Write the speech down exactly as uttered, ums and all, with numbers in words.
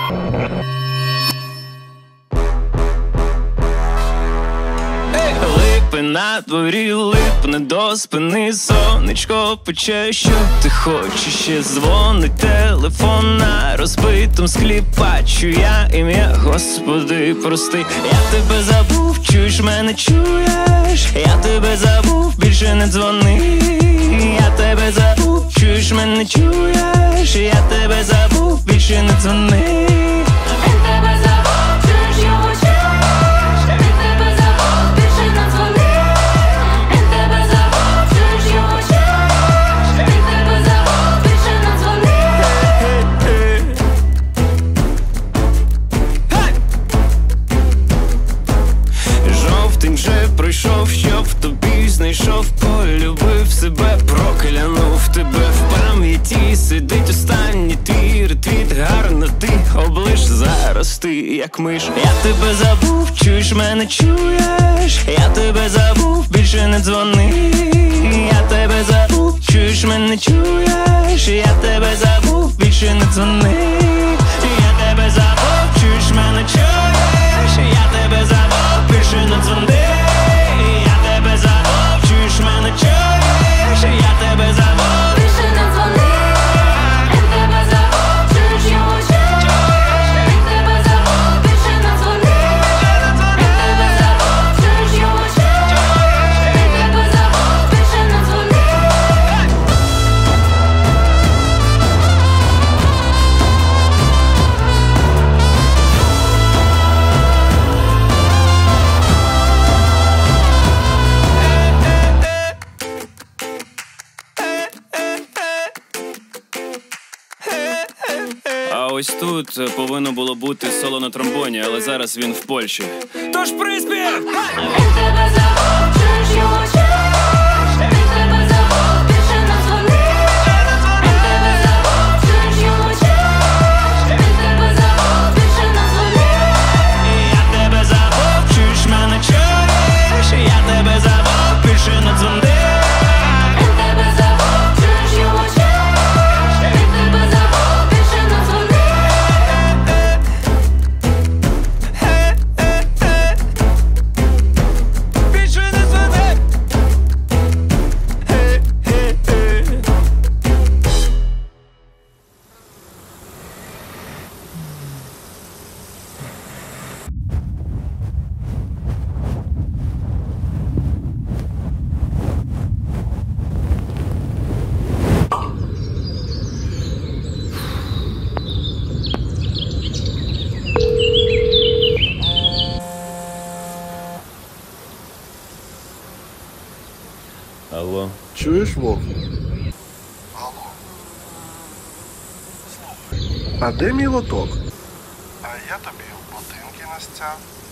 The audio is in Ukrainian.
На дворі липне до спини, сонечко пече, що ти хочеш, ще дзвонить телефон, на розбитому склі бачу я ім'я, Господи, прости. Я тебе забув, чуєш мене, чуєш? Я тебе забув, більше не дзвони. Я тебе забув, чуєш мене, чуєш? Я тебе забув, більше не дзвони. Він тебе забув, чуєш його, чуєш? Він тебе забув, більше не дзвони. Він тебе забув, чуєш його, чуєш? Він тебе забув, більше не дзвони. Жовтень вже пройшов, щоб в тобі знайшов, полюбив себе, проклянув тебе. В пам'яті сидить останній твій ретвіт, гарно ти облиш зараз, ти як миш. Я тебе забув, чуєш мене, чуєш? Я тебе забув, більше не дзвони. Я тебе забув, чуєш мене, чуєш? Я тебе забув, більше не дзвони. Я тебе забув, чуєш мене, чуєш? Я тебе забув, більше не дзвони. Я тебе забув, чуєш мене, чуєш? Я тебе забув, Більше не дзвони. Він тебе забув, чуєш його, чуєш? Він тебе забув, більше не дзвони. Він тебе забув, чуєш його, чуєш? Він тебе забув, більше не дзвони. А ось тут повинно було бути соло на тромбоні, але зараз він в Польщі. Тож приспів! Він тебе забув, чуєш його, чуєш? Він тебе забув, більше не дзвони. Він тебе забув, чуєш його, чуєш? Він тебе забув, більше не дзвони. Я тебе забув, чуєш мене, чуєш? Я тебе забув, більше не дзвони. Він тебе забув, чуєш його, чуєш? Він тебе забув, більше не дзвони. Більше не дзвони. Алло. Чуєш, Вов? А де мій лоток? А я тобі в ботинки настяв.